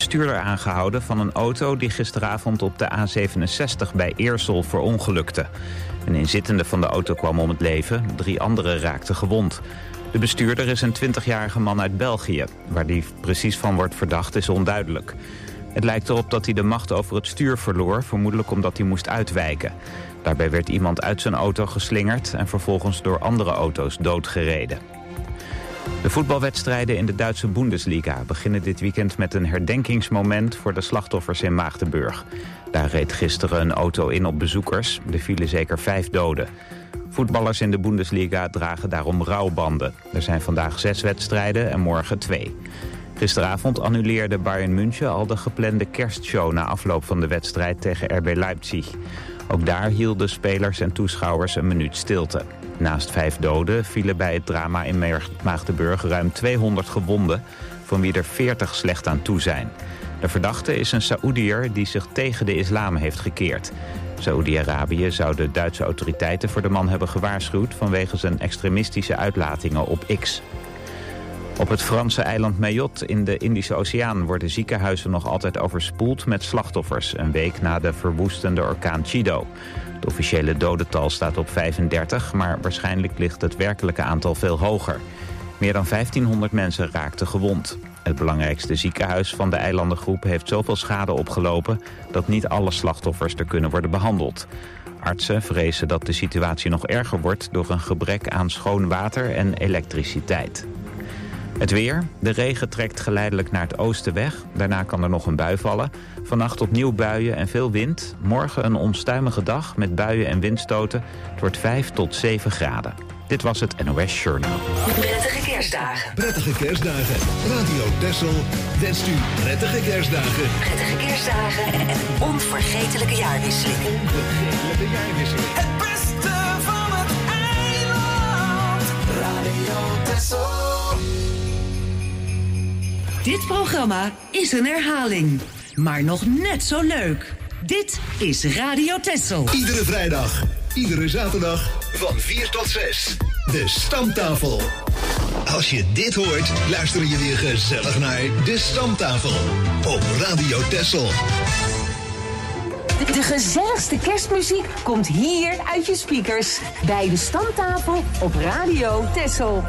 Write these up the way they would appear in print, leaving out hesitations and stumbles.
bestuurder aangehouden van een auto die gisteravond op de A67 bij Eersel verongelukte. Een inzittende van de auto kwam om het leven, 3 anderen raakten gewond. De bestuurder is een 20-jarige man uit België. Waar die precies van wordt verdacht is onduidelijk. Het lijkt erop dat hij de macht over het stuur verloor, vermoedelijk omdat hij moest uitwijken. Daarbij werd iemand uit zijn auto geslingerd en vervolgens door andere auto's doodgereden. De voetbalwedstrijden in de Duitse Bundesliga beginnen dit weekend met een herdenkingsmoment voor de slachtoffers in Maagdenburg. Daar reed gisteren een auto in op bezoekers. Er vielen zeker 5 doden. Voetballers in de Bundesliga dragen daarom rouwbanden. Er zijn vandaag 6 wedstrijden en morgen 2. Gisteravond annuleerde Bayern München al de geplande kerstshow na afloop van de wedstrijd tegen RB Leipzig. Ook daar hielden spelers en toeschouwers een minuut stilte. Naast 5 doden vielen bij het drama in Maagdenburg ruim 200 gewonden, van wie er 40 slecht aan toe zijn. De verdachte is een Saoediër die zich tegen de islam heeft gekeerd. Saoedi-Arabië zou de Duitse autoriteiten voor de man hebben gewaarschuwd vanwege zijn extremistische uitlatingen op X. Op het Franse eiland Mayotte in de Indische Oceaan worden ziekenhuizen nog altijd overspoeld met slachtoffers, een week na de verwoestende orkaan Chido. Het officiële dodental staat op 35, maar waarschijnlijk ligt het werkelijke aantal veel hoger. Meer dan 1500 mensen raakten gewond. Het belangrijkste ziekenhuis van de eilandengroep heeft zoveel schade opgelopen dat niet alle slachtoffers er kunnen worden behandeld. Artsen vrezen dat de situatie nog erger wordt door een gebrek aan schoon water en elektriciteit. Het weer. De regen trekt geleidelijk naar het oosten weg. Daarna kan er nog een bui vallen. Vannacht opnieuw buien en veel wind. Morgen een onstuimige dag met buien en windstoten. Het wordt 5 tot 7 graden. Dit was het NOS Journaal. Prettige kerstdagen. Prettige kerstdagen. Radio Texel wenst u prettige kerstdagen. Prettige kerstdagen en een onvergetelijke jaarwisseling. Onvergetelijke jaarwisseling. Het beste van het eiland. Radio Texel. Dit programma is een herhaling, maar nog net zo leuk. Dit is Radio Texel. Iedere vrijdag, iedere zaterdag, van 4 tot 6. De Stamtafel. Als je dit hoort, luister je weer gezellig naar De Stamtafel. Op Radio Texel. De gezelligste kerstmuziek komt hier uit je speakers. Bij De Stamtafel op Radio Texel.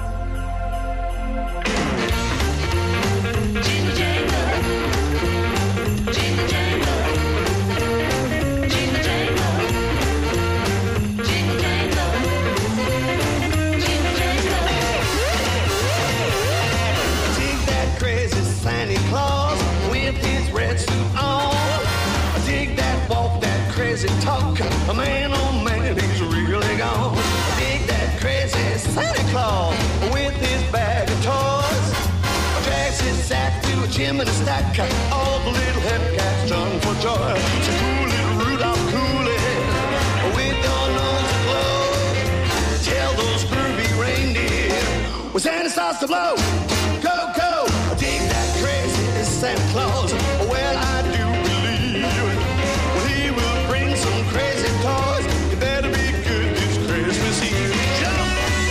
Santa Claus with his red suit on. I dig that walk, that crazy talk. A man, oh man, he's really gone. I dig that crazy Santa Claus with his bag of toys. Drags his sack to a chimney stack. All the little hepcats run for joy. So cool little Rudolph, cool it with your nose aglow. Tell those groovy reindeer when Santa starts to blow. Go, go! I dig that crazy Santa Claus. Well, I do believe well, he will bring some crazy toys. You better be good this Christmas Eve. Jump!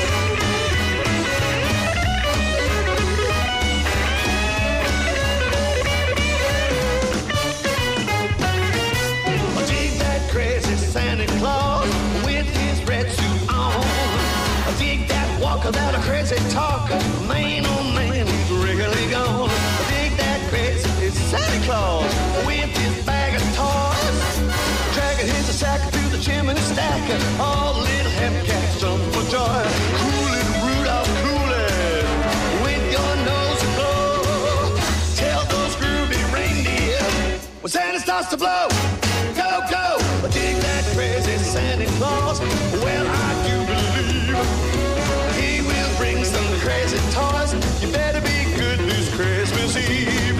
I dig that crazy Santa Claus with his red suit on. I dig that walker, that a crazy talker. Man, oh man, he's really gone. I dig that crazy Santa Claus with his bag of toys. Dragging his sack through the chimney stack. All the little hepcats jump for joy. Cool it, Rudolph, cool it with your nose aglow. Tell those groovy reindeer when Santa starts to blow. Go, go! I dig that crazy Santa Claus. Well, I do believe he will bring some crazy toys. You better be good this Christmas Eve.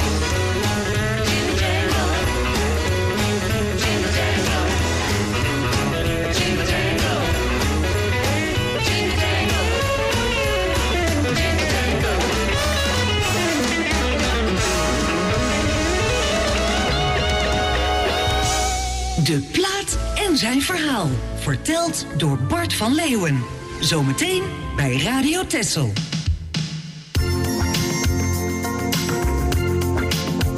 De plaat en zijn verhaal, verteld door Bart van Leeuwen. Zometeen bij Radio Texel.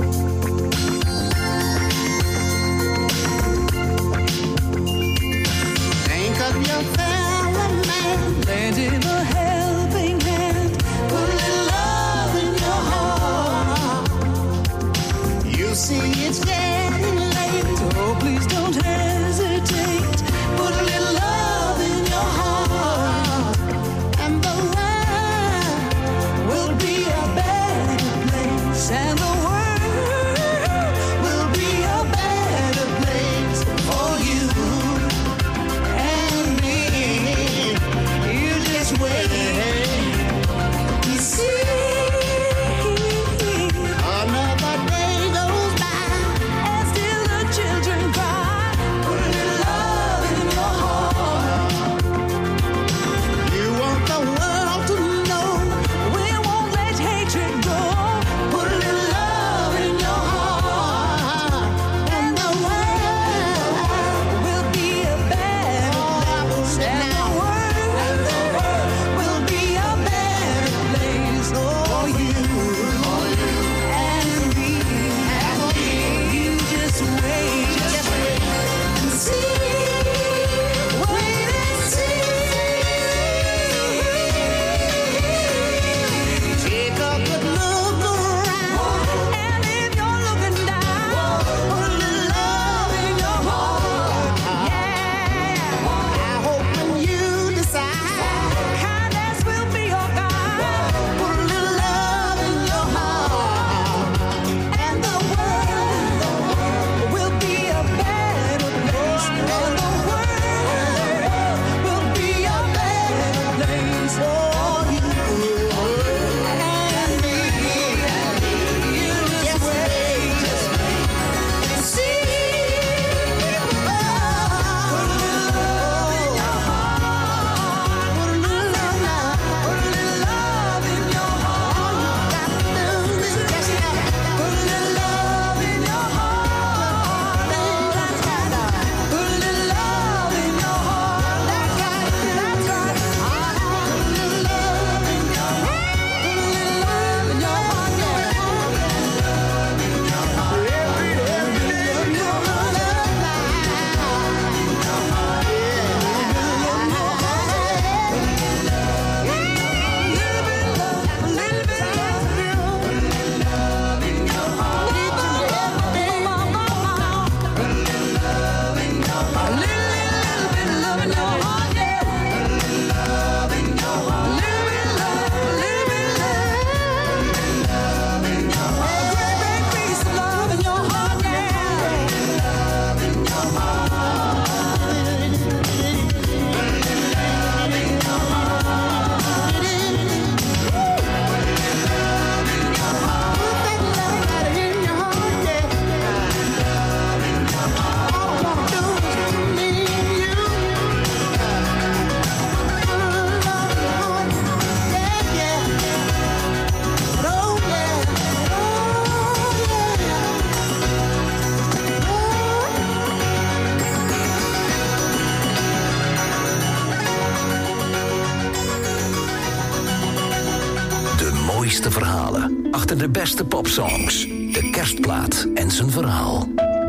beste verhalen. Achter de beste popsongs. De Kerstplaat en zijn verhaal.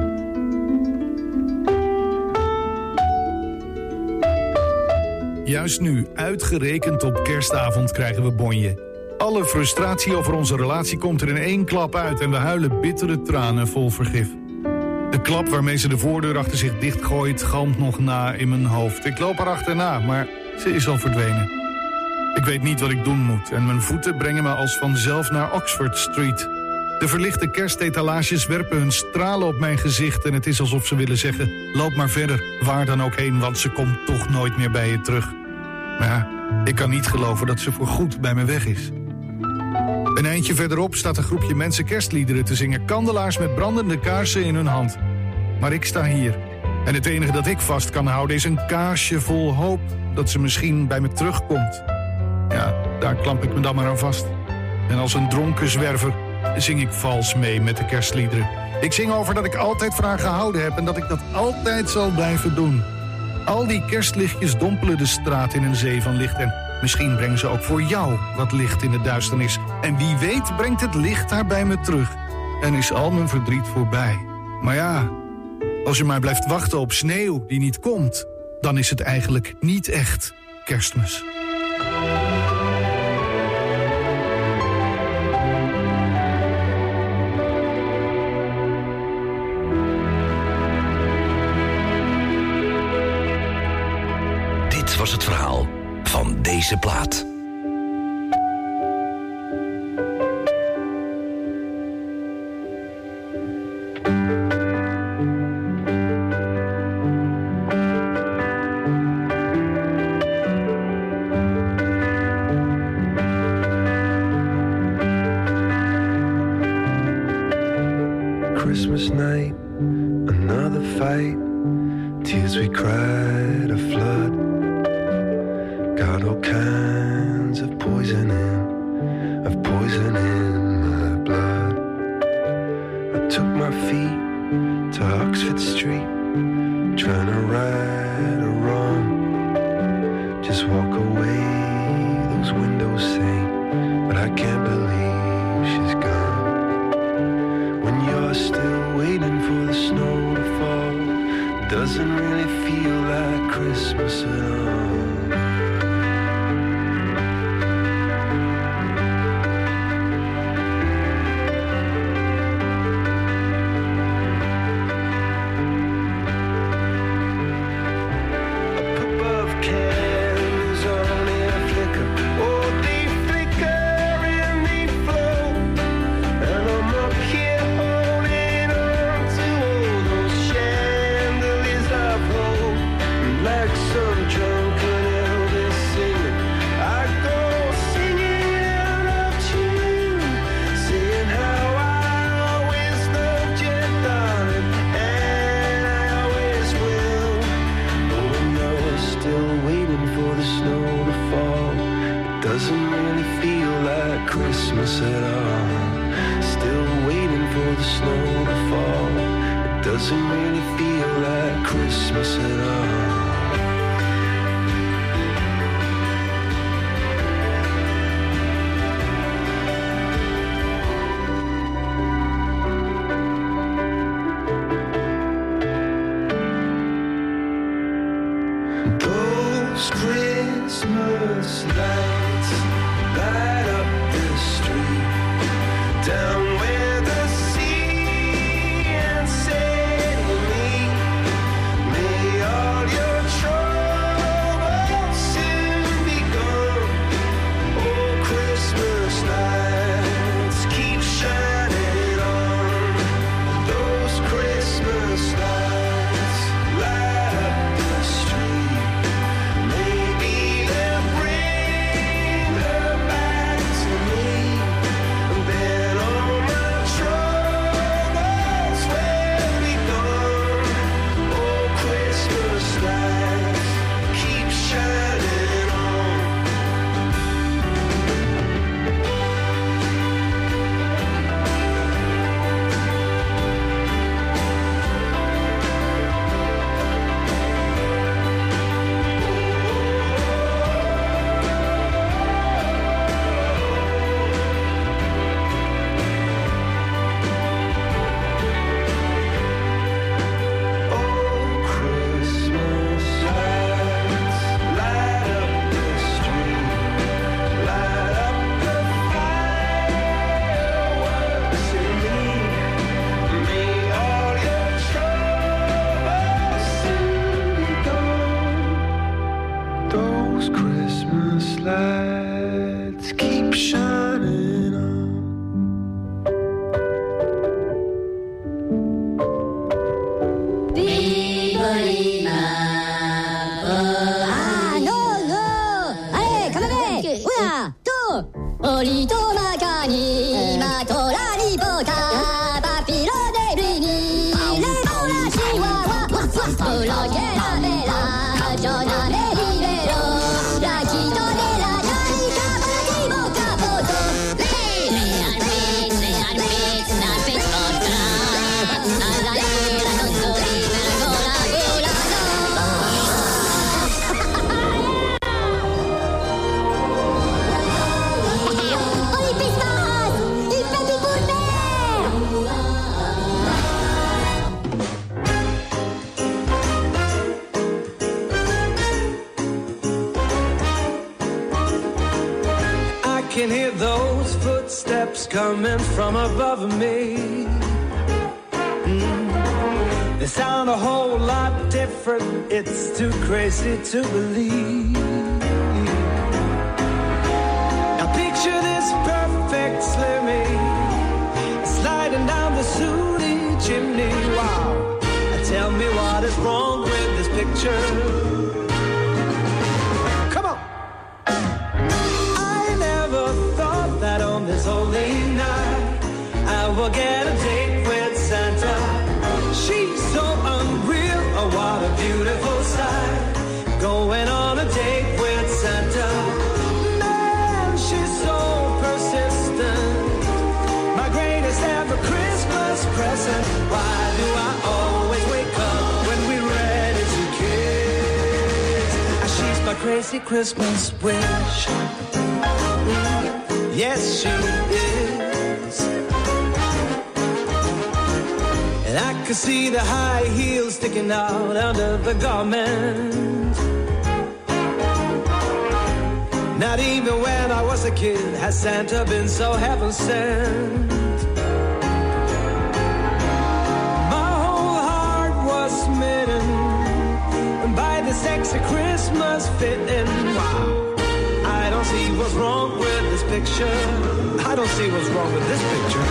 Juist nu, uitgerekend op kerstavond, krijgen we bonje. Alle frustratie over onze relatie komt er in één klap uit en we huilen bittere tranen vol vergif. De klap waarmee ze de voordeur achter zich dichtgooit galmt nog na in mijn hoofd. Ik loop haar achterna, maar ze is al verdwenen. Ik weet niet wat ik doen moet en mijn voeten brengen me als vanzelf naar Oxford Street. De verlichte kerstetalages werpen hun stralen op mijn gezicht en het is alsof ze willen zeggen: loop maar verder, waar dan ook heen, want ze komt toch nooit meer bij je terug. Maar ja, ik kan niet geloven dat ze voorgoed bij me weg is. Een eindje verderop staat een groepje mensen kerstliederen te zingen, kandelaars met brandende kaarsen in hun hand. Maar ik sta hier en het enige dat ik vast kan houden is een kaarsje vol hoop dat ze misschien bij me terugkomt. Ja, daar klamp ik me dan maar aan vast. En als een dronken zwerver zing ik vals mee met de kerstliederen. Ik zing over dat ik altijd van haar gehouden heb en dat ik dat altijd zal blijven doen. Al die kerstlichtjes dompelen de straat in een zee van licht en misschien brengen ze ook voor jou wat licht in de duisternis. En wie weet brengt het licht haar bij me terug en is al mijn verdriet voorbij. Maar ja, als je maar blijft wachten op sneeuw die niet komt, dan is het eigenlijk niet echt Kerstmis. Dit was het verhaal van deze plaat. Christmas night, another fight, tears we cried a flood. Got all kinds of poison in my blood. I took my feet to Oxford Street, trying to right a wrong. Just walk away, those windows say, but I can't believe she's gone. When you're still waiting for the snow to fall, it doesn't really feel like Christmas at all. All your リと中にマトラリポタパピロデルニレモラシワワプロゲラベラジョナメリベロラキトデラダイカバキモカポトレアルビツレアルビツナピツコトラアラレラノソリメラゴラゴラ I can hear those footsteps coming from above me. They sound a whole lot different. It's too crazy to believe. Now picture this perfect Slimmy sliding down the sooty chimney. Wow! Tell me what is wrong with this picture. Come on! I never thought that on this holy night I will get a date with Santa. She's so unreal, oh what a beautiful sight. Going on a date with Santa. Man, she's so persistent. My greatest ever Christmas present. Why do I always wake up when we're ready to kiss? She's my crazy Christmas wish. Yes, she is. And I could see the high heels sticking out under the garment. Not even when I was a kid has Santa been so heaven sent. My whole heart was smitten by the sexy Christmas fitting. Wow. I don't see what's wrong with this picture. I don't see what's wrong with this picture.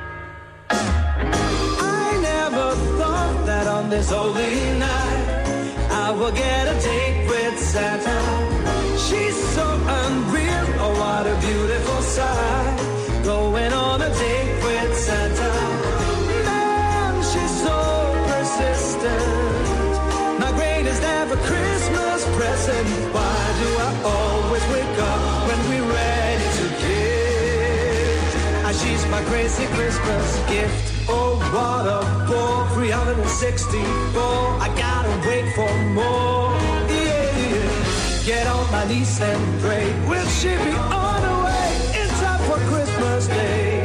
I never thought that on this holy night I will get a date with Santa. She's so unreal, oh what a beautiful sight. Going on a date with Santa. Man, she's so persistent. My greatest ever Christmas present. Why do I always wake up when we're ready to give? She's my crazy Christmas gift. Oh, what a bore, 364. I gotta wait for more. Yeah. Get on my knees and pray. Will she be on her way in time for Christmas Day?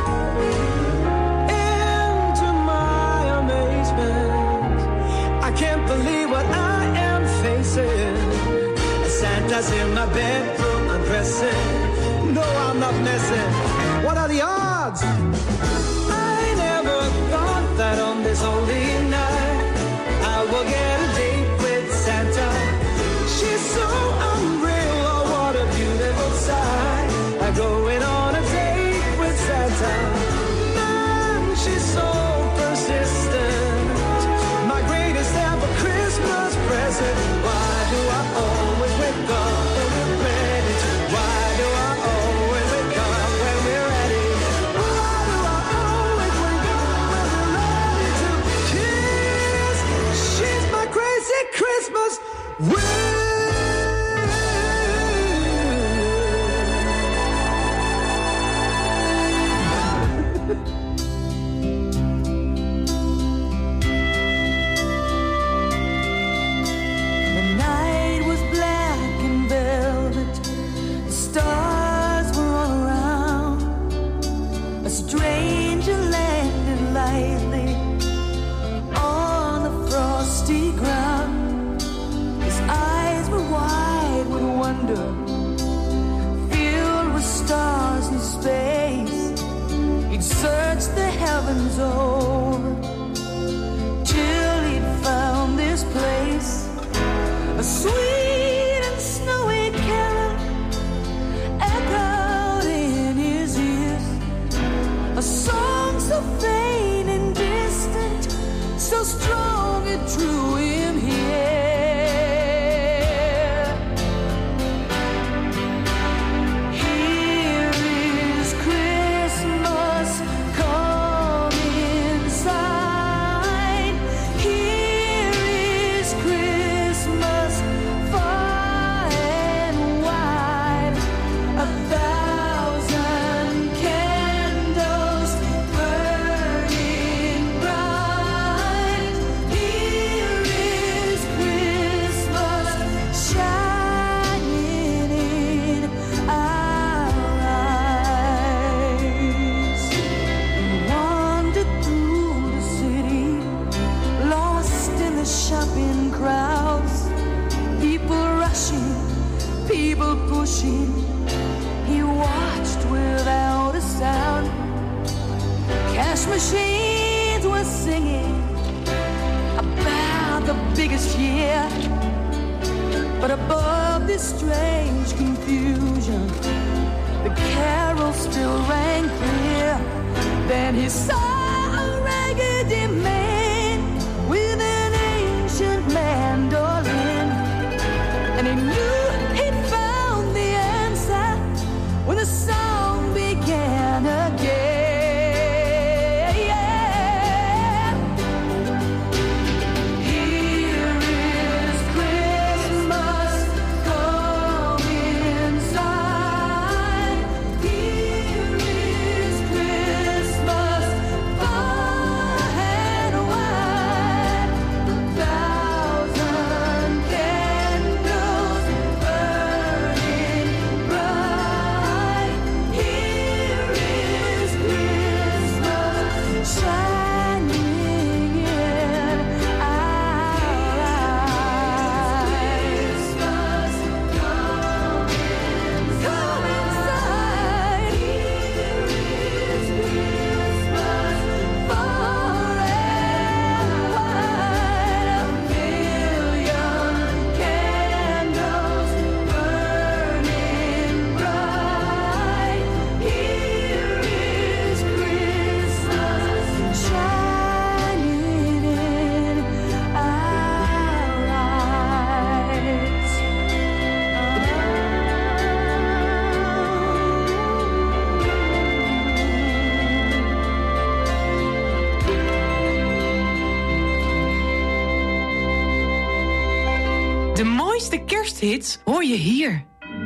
Into my amazement, I can't believe what I am facing. Santa's in my bedroom, I'm dressing. No, I'm not messing. What are the odds? I never thought that on this holy night I will get a date with Santa. She's so unreal, oh what a beautiful sight. I'm going on a date with Santa. Man, she's so persistent. My greatest ever Christmas present. Why do I always wake up when we're ready to? Why do I always wake up when we're ready? Why do I always wake up when we're ready to kiss? She's my crazy Christmas wish. Searched the heavens over till he'd found this place, a sweet and snowy carol echoed in his ears, a song so faint and distant, so strong it drew him here. Here machine. He watched without a sound. Cash machines were singing about the biggest year. But above this strange confusion, the carol still rang clear. Then he saw a raggedy man with an ancient mandolin, and he knew he'd found the answer when the song began again. De mooiste kersthits hoor je hier.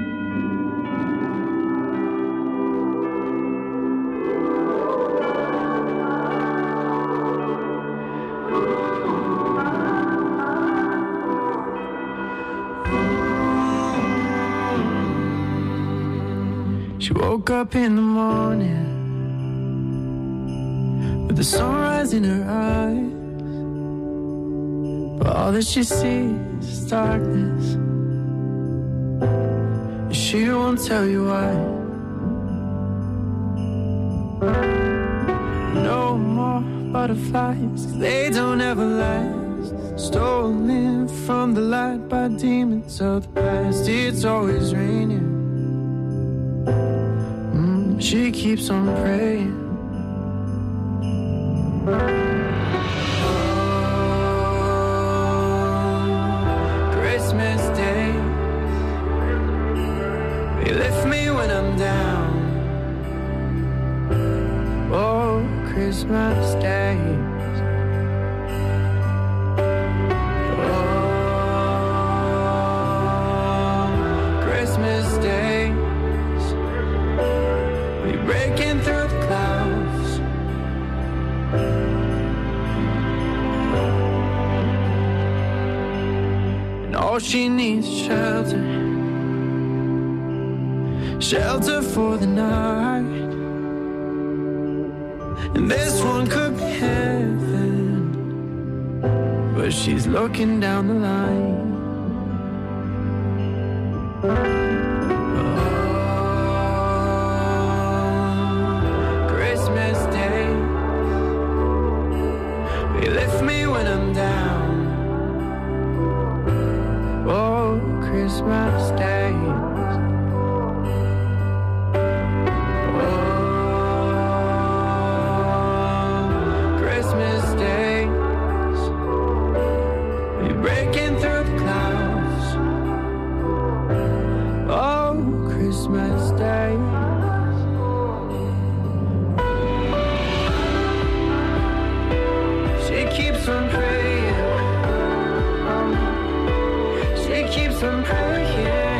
She woke up in the morning with the sunrise in her eyes, but all that she sees is darkness. She won't tell you why. No more butterflies, 'cause they don't ever last. Stolen from the light by demons of the past. It's always raining. She keeps on praying. Christmas Day, they lift me when I'm down. Oh, Christmas Day. Oh, Christmas Day. Breaking through the clouds. And all she needs is shelter. Shelter for the night. And this one could be heaven, but she's looking down the line. Christmas days. Oh, Christmas days. We're breaking through the clouds. Oh, Christmas days. She keeps on praying. She keeps on praying.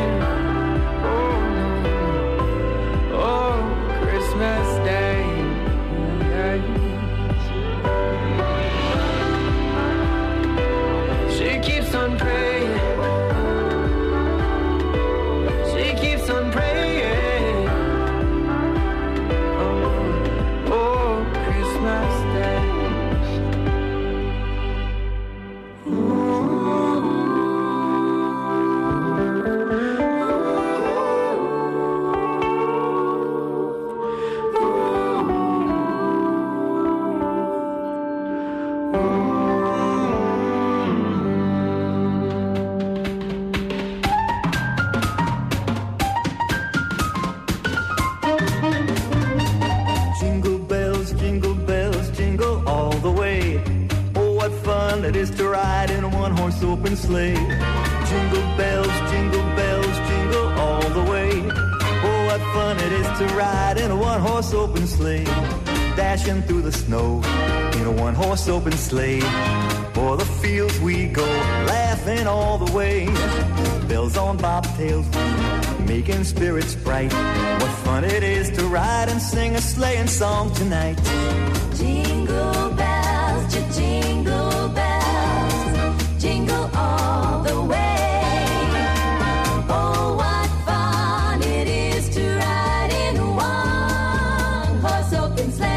open sleigh. Jingle bells, jingle all the way. Oh, what fun it is to ride in a one-horse open sleigh. Dashing through the snow in a one-horse open sleigh. O'er the fields we go, laughing all the way. Bells on bobtails, making spirits bright. What fun it is to ride and sing a sleighing song tonight. Jingle bells, jingle bells, jingle all the way. Oh, what fun it is to ride in a one-horse open sleigh.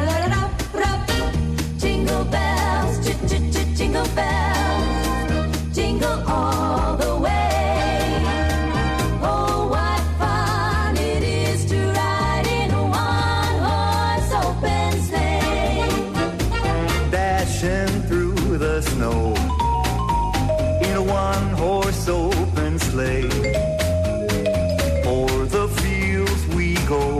Jingle bells, jingle bells, jingle all the way. Oh, what fun it is to ride in a one-horse open sleigh. Dashing through the snow in a one-horse open sleigh. O'er the fields we go,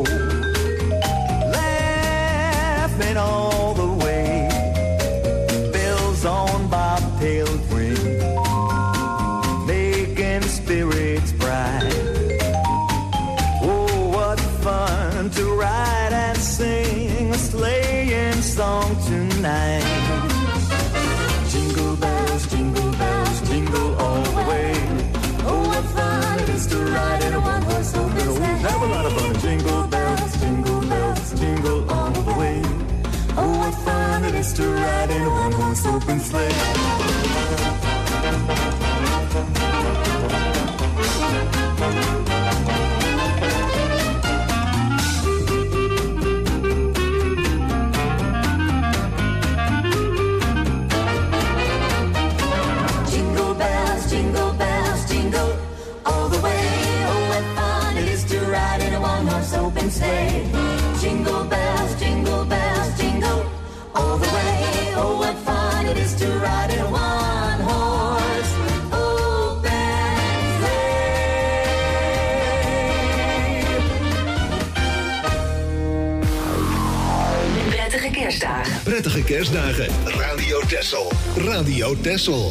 laughing all the way. Bells on bobtails ring, making spirits bright. Oh, what fun to ride and sing a sleighing song tonight. Jingle bells, jingle all the way. Oh, what fun it is to ride in a one-horse open sleigh. Have a lot of fun. Jingle bells, jingle all the way. Oh, what fun it is to ride in a one-horse open sleigh. Jingle bells, jingle all the way. Oh, what fun it is to ride in a one-horse open sleigh. Jingle bells, jingle all the way. Oh, what fun it is to ride in a one-horse open sleigh. Prettige kerstdagen. Prettige kerstdagen. Radio Texel. Radio Texel.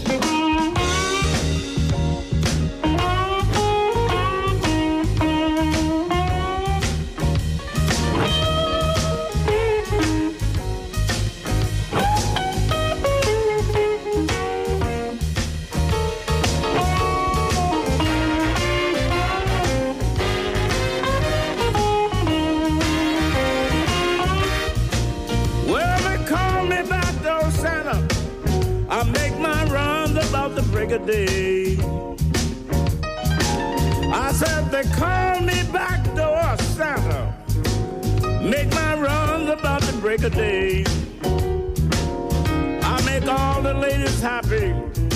Well, they call me back door Santa. I make my runs about the break of day. I said they call me back door Santa. Make my runs about the break of day. I make all the ladies happy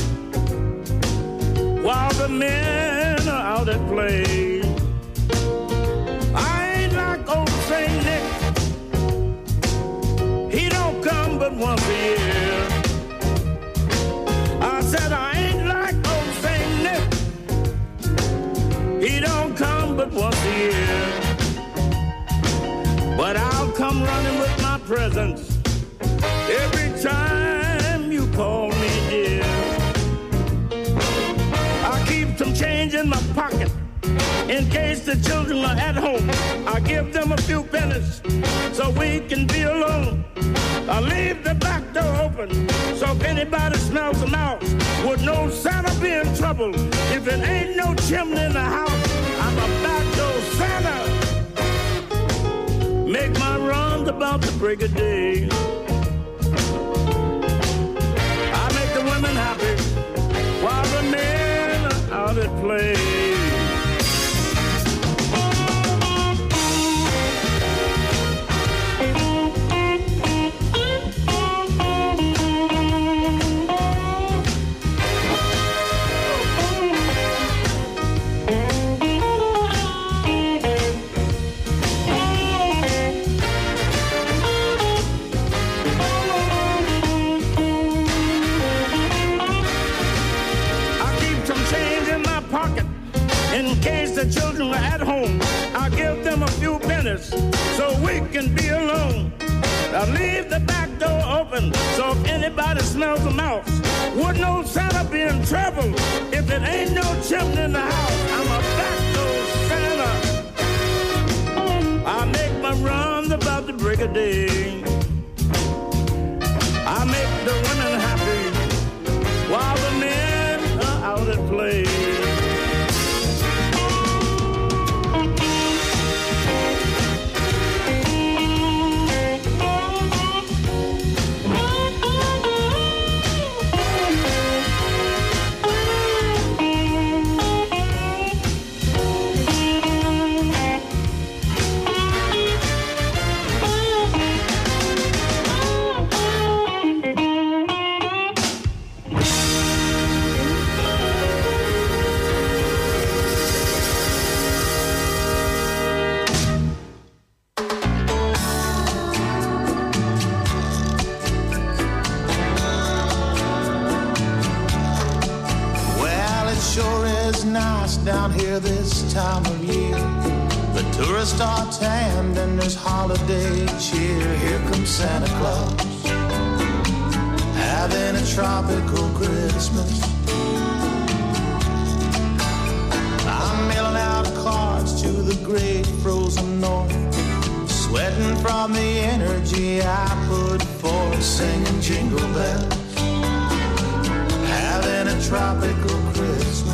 while the men are out at play. I ain't like old Saint Nick. He don't come but once a year. I said I ain't like old Saint Nick. He don't come but once a year. But I'll come running with my presents every time you call me dear. I keep some change in my pocket in case the children are at home. I give them a few pennies so we can be alone. I leave the back door open so if anybody smells a mouse would know Santa be in trouble. If it ain't no chimney in the house, I'm a back door Santa. Make my runs about the break of day. I make the women happy while the men are out at play. In case the children are at home, I'll give them a few pennies so we can be alone. Now leave the back door open so if anybody smells the mouse, wouldn't old Santa be in trouble if it ain't no chimney in the house? I'm a back door Santa. I make my runs about the break of day. I make the women happy while the men are out at play. Down here this time of year, the tourists are tanned and there's holiday cheer. Here comes Santa Claus, having a tropical Christmas. I'm mailing out cards to the great frozen north, sweating from the energy I put forth, singing jingle bells, having a tropical Christmas.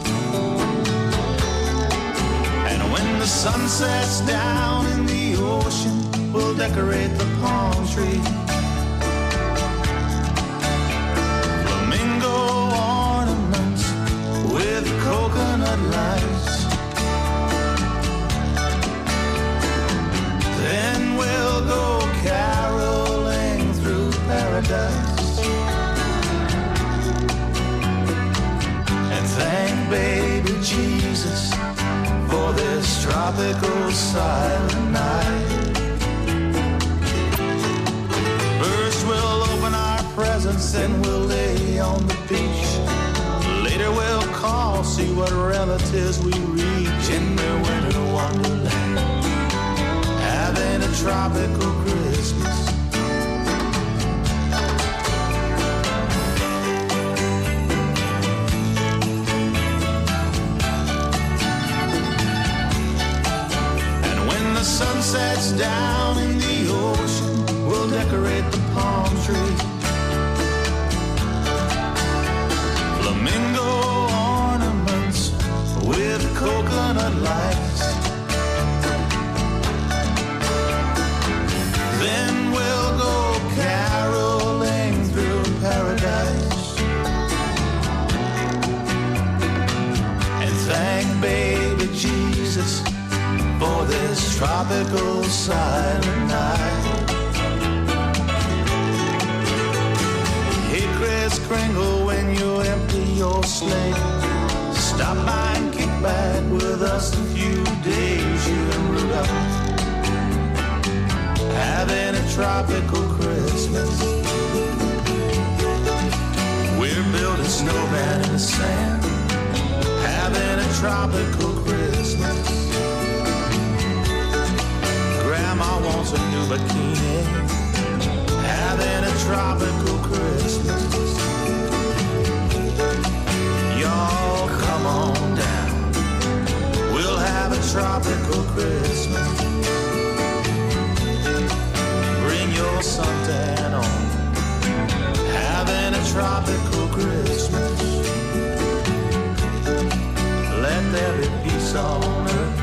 When the sun sets down in the ocean, we'll decorate the palm tree. Flamingo ornaments with coconut lights. Then we'll go caroling through paradise and thank baby Jesus for this tropical silent night. First we'll open our presents, then we'll lay on the beach. Later we'll call, see what relatives we reach in their winter wonderland, having a tropical Christmas. Sun sets down in the ocean, we'll decorate the palm tree. Flamingo ornaments with coconut lights. Then we'll go caroling through paradise and thank baby Jesus for this tropical silent night. Hey Kris Kringle, when you empty your sleigh, stop by and kick back with us a few days. You and Rudolph having a tropical Christmas. We're building snowman in the sand, having a tropical Christmas. Grandma wants a new bikini, having a tropical Christmas. Y'all come on down, we'll have a tropical Christmas. Bring your suntan on, having a tropical Christmas. Let there be peace on earth.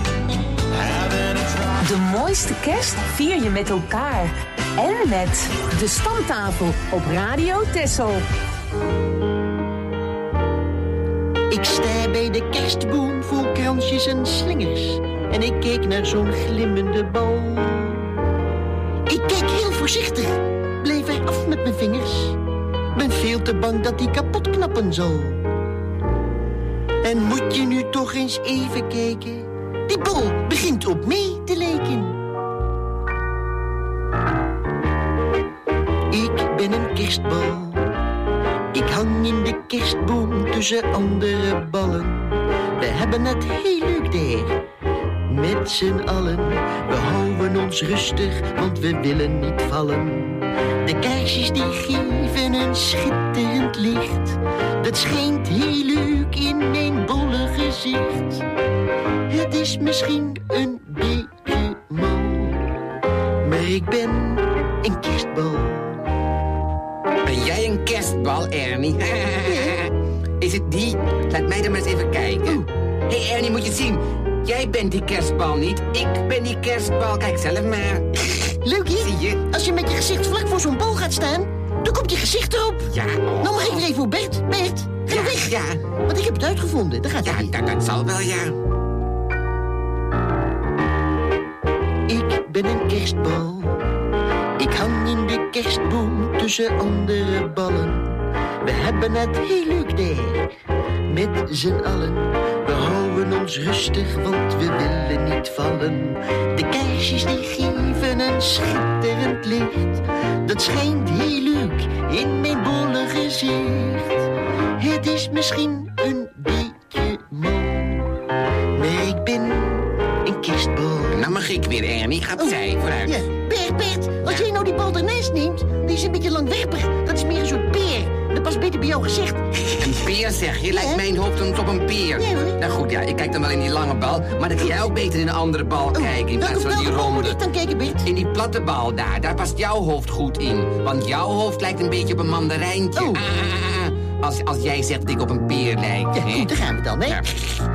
De mooiste kerst vier je met elkaar en met de Stamtafel op Radio Texel. Ik sta bij de kerstboom vol kransjes en slingers en ik keek naar zo'n glimmende bal. Ik keek heel voorzichtig, bleef er af met mijn vingers. Ben veel te bang dat die kapot knappen zal. En moet je nu toch eens even kijken, die bal begint op mij te lijken. Ik ben een kerstbal. Ik hang in de kerstboom tussen andere ballen. We hebben het heel leuk daar. Met z'n allen, we houden ons rustig, want we willen niet vallen. De kaarsjes die geven een schitterend licht. Dat schijnt heel leuk in mijn bolle gezicht. Het is misschien een beetje mal, maar ik ben een kerstbal. Ben jij een kerstbal, Ernie? Is het die? Laat mij dan maar eens even kijken. Hé Ernie, moet je zien. Jij bent die kerstbal niet. Ik ben die kerstbal. Kijk zelf maar. Leuk, hè? Zie je? Als je met je gezicht vlak voor zo'n bal gaat staan, dan komt je gezicht erop. Ja. Nou mag ik weer even voor Bert. Bert, ga ja, weg. Ja. Want ik heb het uitgevonden. Daar gaat hij. Ja, dat zal wel, ja. Ik ben een kerstbal. Ik hang in de kerstboom tussen andere ballen. We hebben het heel leuk daar, met z'n allen. We houden ons rustig, want we willen niet vallen. De kaarsjes die geven een schitterend licht. Dat schijnt heel leuk in mijn bolle gezicht. Het is misschien een beetje mal, maar ik ben een kerstbal. Nou mag ik weer, Ernie. Ga opzij, vooruit. Ja, Bert, als jij nou die bal ernaast neemt, die is een beetje langwerpig. Dat is meer een soort peer. Dat past beter bij jouw gezicht. Een peer, zeg je? Lijkt mijn hoofd soms op een peer. Ja, hoor. Nou goed, ja, ik kijk dan wel in die lange bal. Maar dan kun jij ook beter in een andere bal kijken. In plaats van die ronde. Moet ik dan kijken, Bert? In die platte bal daar past jouw hoofd goed in. Want jouw hoofd lijkt een beetje op een mandarijntje. Als jij zegt dat ik op een peer lijk. Ja, goed, daar gaan we dan, hè? Ja.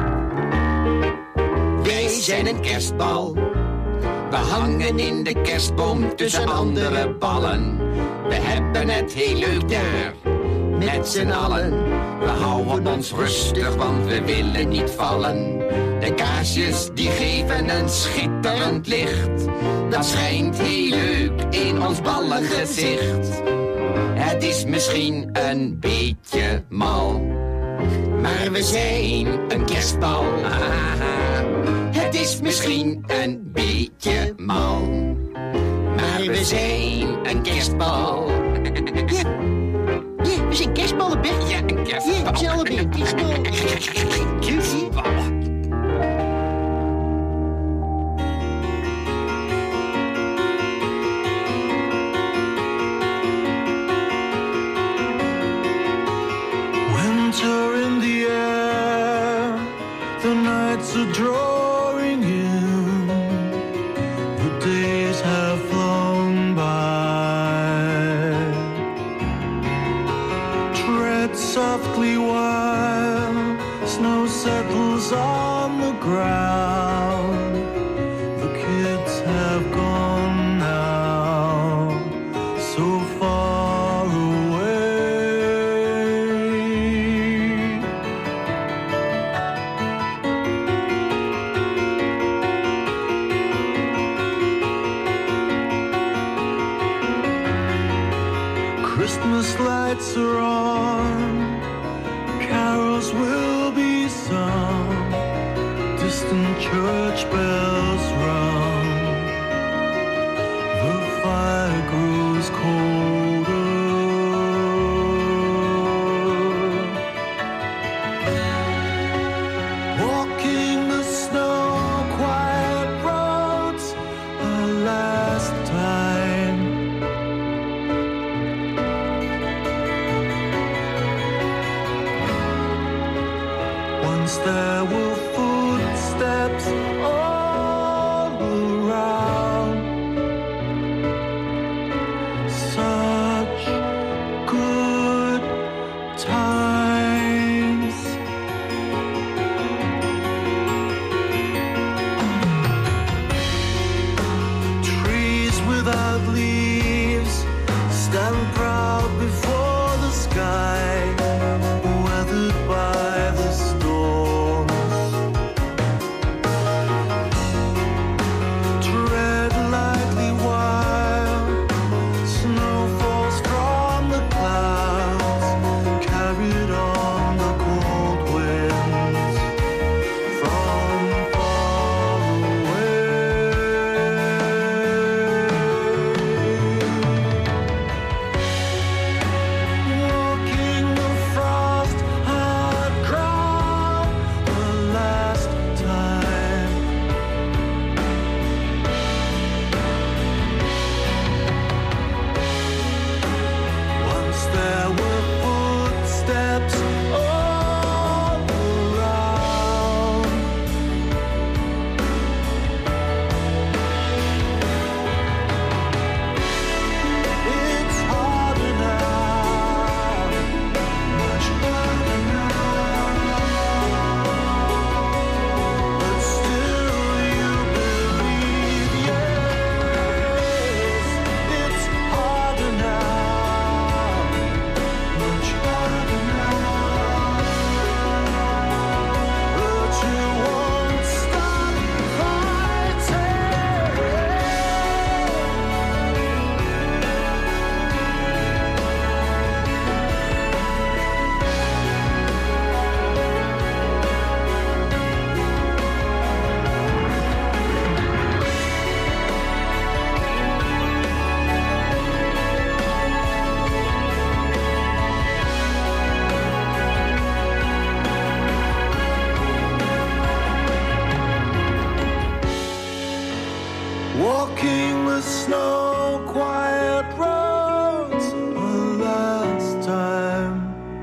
Wij zijn een kerstbal. We hangen in de kerstboom tussen andere ballen. We hebben het heel leuk daar, met z'n allen. We houden ons rustig, want we willen niet vallen. De kaarsjes die geven een schitterend licht. Dat schijnt heel leuk in ons ballengezicht. Het is misschien een beetje mal, maar we zijn een kerstbal. Het is misschien een beetje mal, maar we zijn een kerstbal. Ja, we zijn kerstballen, Bert. Ja, een kerstbal. Ja, we zijn allebei een kerstbal. Kerstbal. Winter in the air, the nights are drawing in, the days have flown by. Tread softly while snow settles on the ground. The kids have gone now, so far away. Christmas lights are on, carols will be sung, distant church bells rung, the fire grows colder. Walking the snow quiet roads a last time. Once there were footsteps all around. Such good times. Trees without leaves stand proud before the sky, weathered by the storms. Tread lightly while snow falls from the clouds, carried on the cold winds from far away. Walking snow, quiet roads, a last time,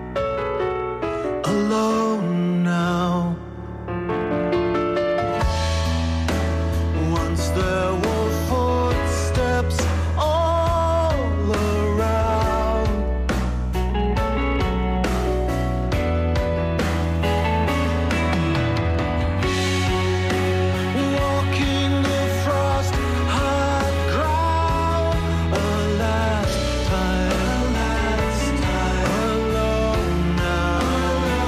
alone now. Once there were footsteps all around. Walking the frost hard ground, a last time, alone now.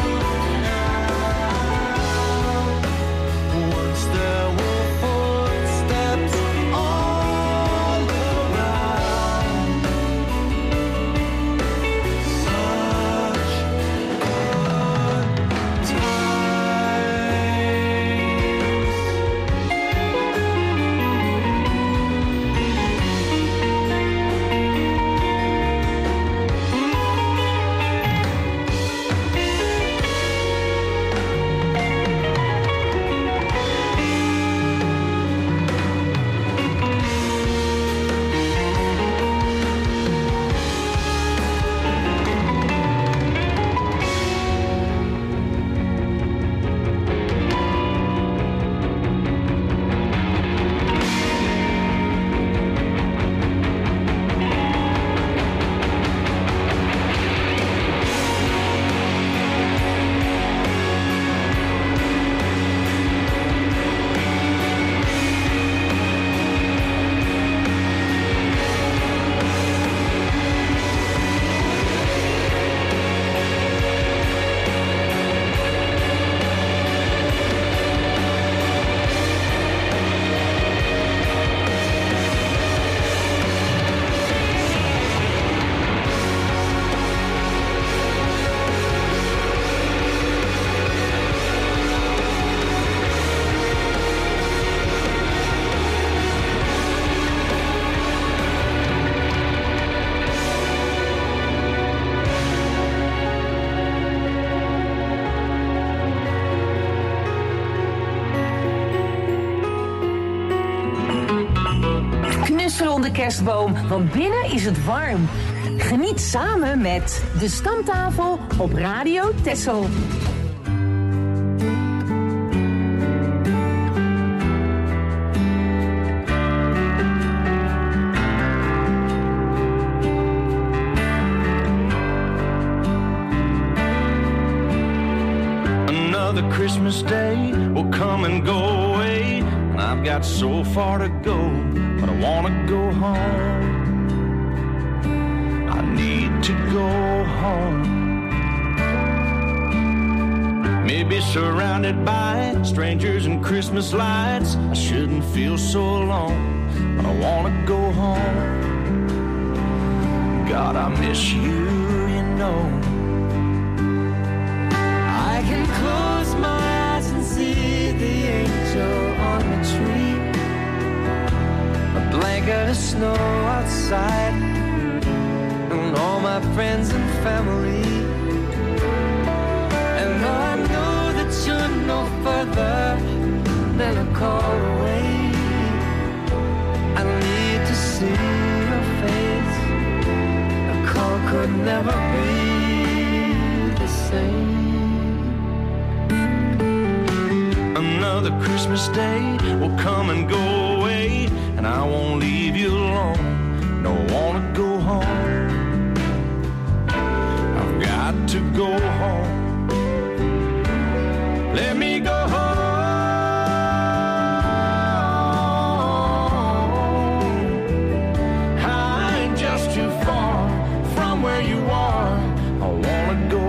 Once there were footsteps all around. Such good Knusselen onder de kerstboom, want binnen is het warm. Geniet samen met De Stamtafel op Radio Texel. Another Christmas day will come and go away, and I've got so far to go, but I wanna go home. I need to go home. Maybe surrounded by strangers and Christmas lights, I shouldn't feel so alone, but I wanna go home. God, I miss you, you know. I can close my eyes and see the angel on the tree, a blanket of snow outside, and all my friends and family. And though I know that you're no further than a call away, I need to see your face. A call could never be the same. Another Christmas day will come and go away, and I won't leave you alone. No, I wanna go home. I've got to go home. Let me go home. I ain't just too far from where you are. I wanna go home.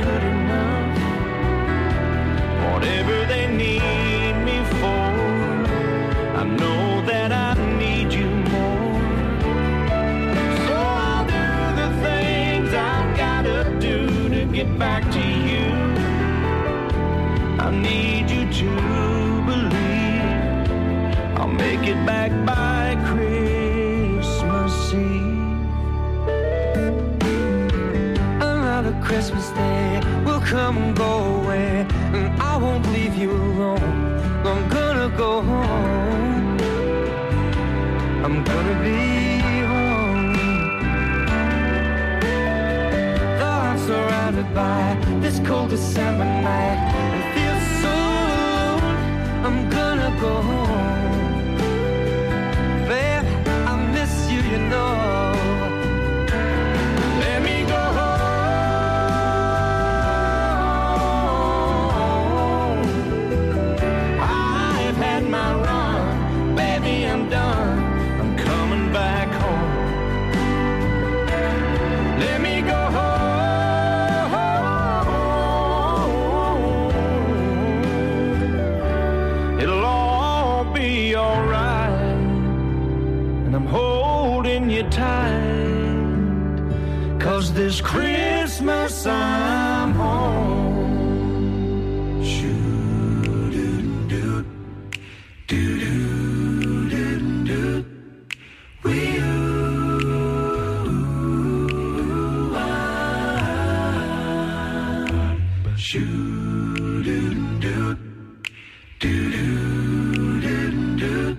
Whatever they need me for, it back by Christmas Eve. Another Christmas day will come and go away, and I won't leave you alone. I'm gonna go home. I'm gonna be home. Though I'm surrounded by this cold December night, it feels so alone. I'm gonna go home. Babe, I miss you, you know. Let me go home. I've had my run, baby, I'm done. I'm coming back home. Let me go home. It'll all be alright, and I'm holding you tight, 'cause this Christmas I'm home. Shoo-doo-doo, doo-doo-doo-doo, wee-oo-ah. Shoo-doo-doo, doo-doo-doo-doo,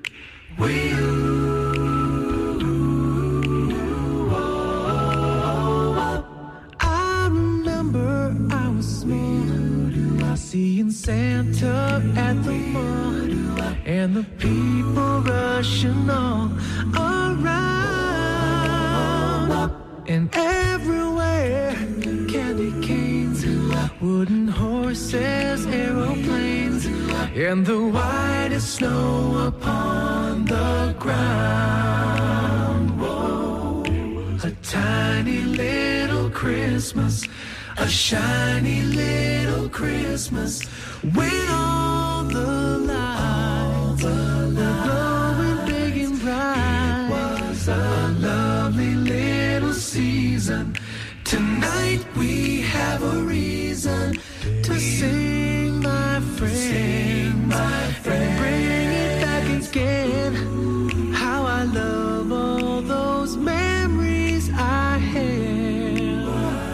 wee-oo-ah. I remember I was small, seeing Santa at the mall, and the people rushing all around, and everywhere candy canes, wooden horses, aeroplanes, and the whitest snow upon the ground. Whoa, a tiny little Christmas, a shiny little Christmas, with all the lights were glowing big and bright. It was a lovely little season. Tonight we have a reason to sing, my friend, and bring it back again. How I love all those memories I have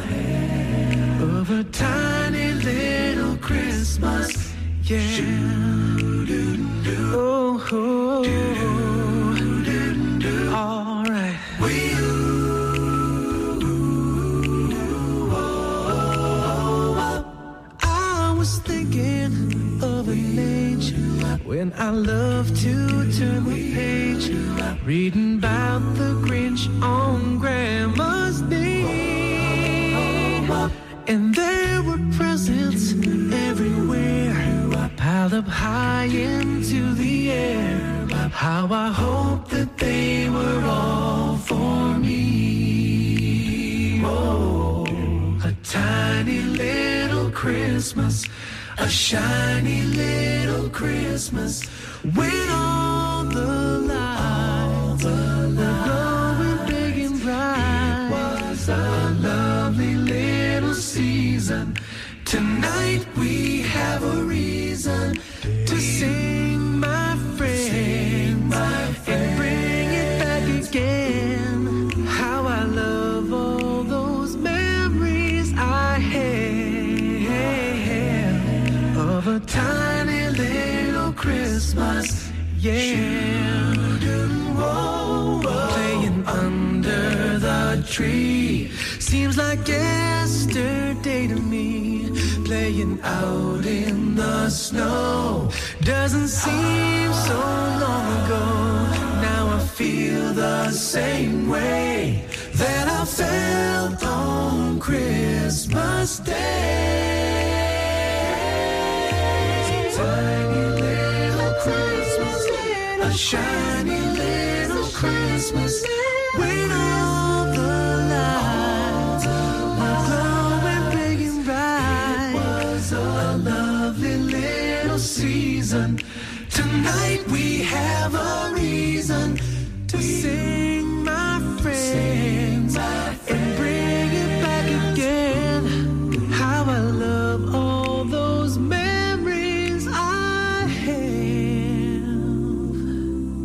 of a tiny little Christmas, yeah. Oh, oh, all right. I was thinking of an age when I loved to turn the page, reading about the Grinch on Grandma's knee. And there were presents everywhere, piled up high into the air. How I hope that they were all for me. Oh, a tiny little Christmas, a shiny little Christmas, with all the lights glowing big and bright. It was a lovely little season. Tonight we have a reason to sing, my friend, and bring it back again. How I love all those memories I have of a tiny little Christmas, yeah. Whoa, playing under the tree seems like yesterday to me. Playing out in the snow doesn't seem so long ago. Now I feel the same way that I felt on Christmas Day. It's a tiny little Christmas, a shiny little Christmas, with all the lights glowing big and bright. It was a lovely little season. Tonight we have a reason to sing, my friends, and bring it back again. How I love all those memories I have.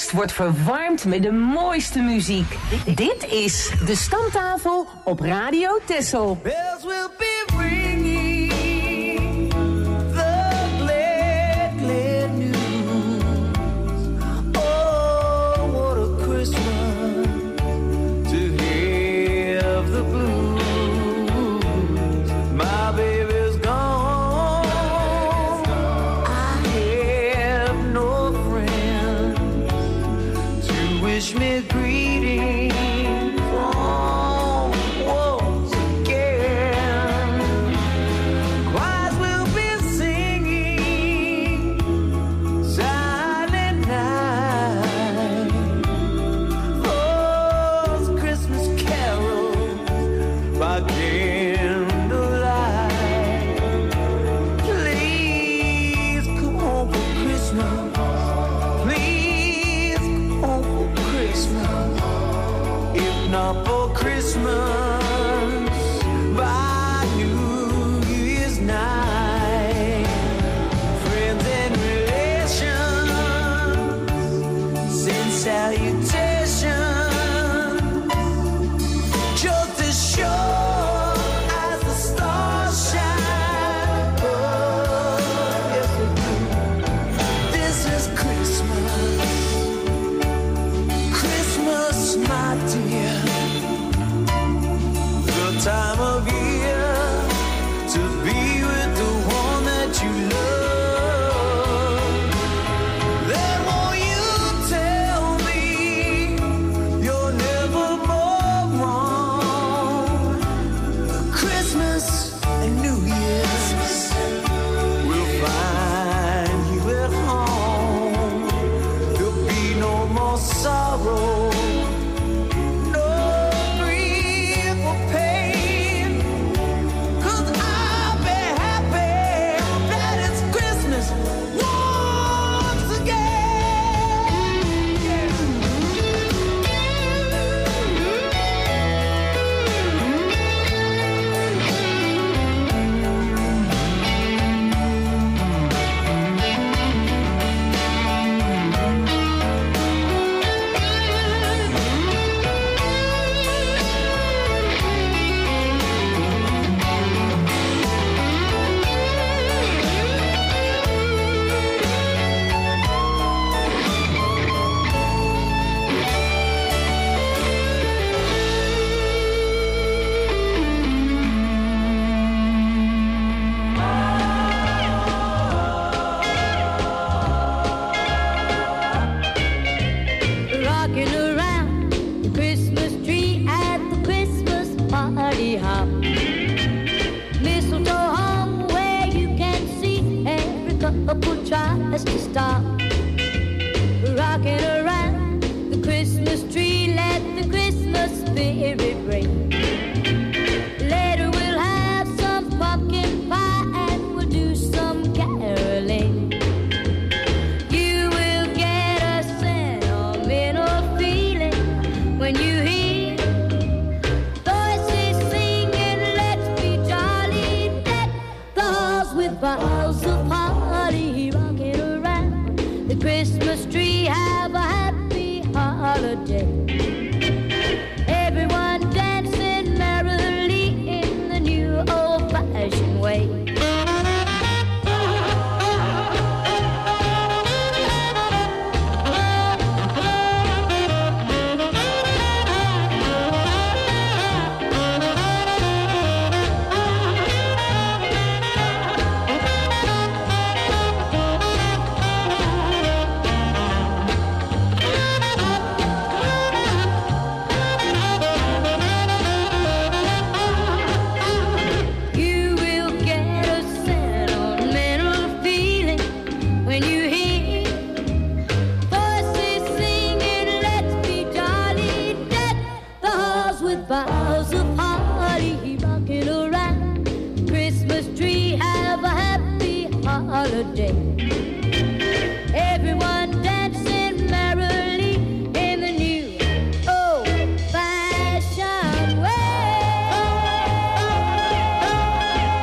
kerst wordt verwarmd met de mooiste muziek. Dit is De Stamtafel op Radio Texel. Bells will be ringing, the glad, glad news. Oh, what a Christmas to have the blues. My baby's gone, I have no friend to wish me greetings.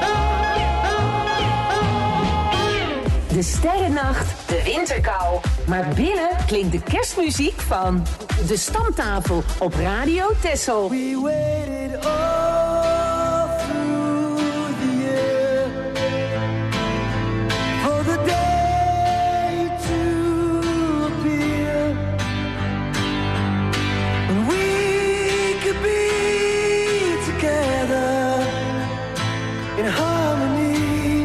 De sterrennacht, de winterkou. Maar binnen klinkt de kerstmuziek van De Stamtafel op Radio Texel. We waited all through the year for the day to appear when we could be together in harmony.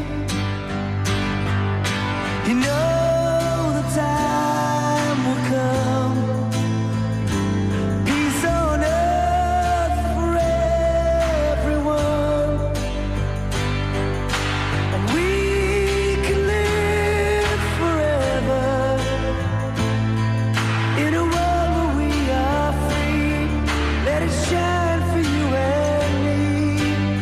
You know the time will come, peace on earth for everyone, and we can live forever in a world where we are free. Let it shine for you and me.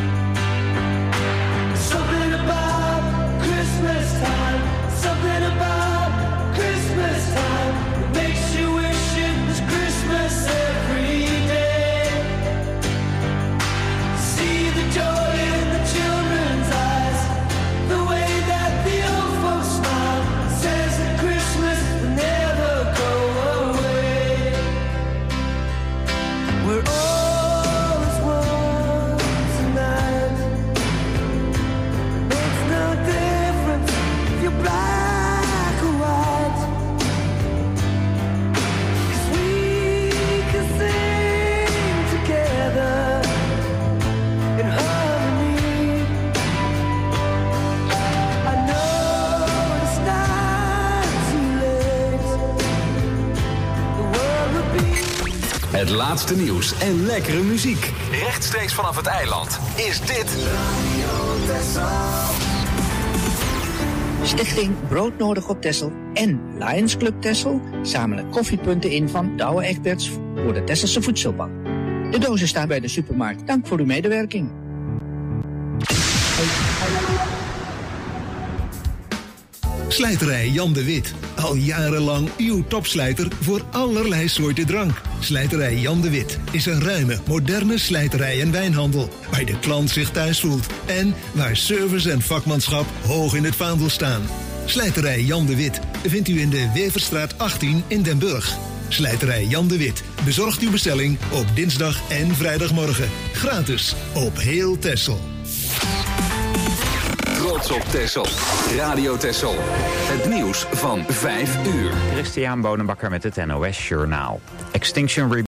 Something about Christmas time, something about Christmas time that makes you wish it was Christmas every day. See the joy in the children's eyes, the way that the old folks smile, says that Christmas will never go away. We're all as one tonight. Makes no difference if you're black or white, 'cause we can sing together in harmony. I know it's not too late. The world will be. Het laatste nieuws en lekkere muziek. Rechtstreeks vanaf het eiland is dit Stichting Broodnodig op Texel en Lions Club Texel zamelen koffiepunten in van Douwe Egberts voor de Tesselse Voedselbank. De dozen staan bij de supermarkt. Dank voor uw medewerking. Slijterij Jan de Wit. Al jarenlang uw topslijter voor allerlei soorten drank. Slijterij Jan de Wit is een ruime, moderne slijterij en wijnhandel, waar de klant zich thuis voelt en waar service en vakmanschap hoog in het vaandel staan. Slijterij Jan de Wit vindt u in de Weverstraat 18 in Den Burg. Slijterij Jan de Wit bezorgt uw bestelling op dinsdag en vrijdagmorgen. Gratis op heel Texel. Trots op Texel. Radio Texel. Het nieuws van 5 uur. Christian Bonenbakker met het NOS Journaal. Extinction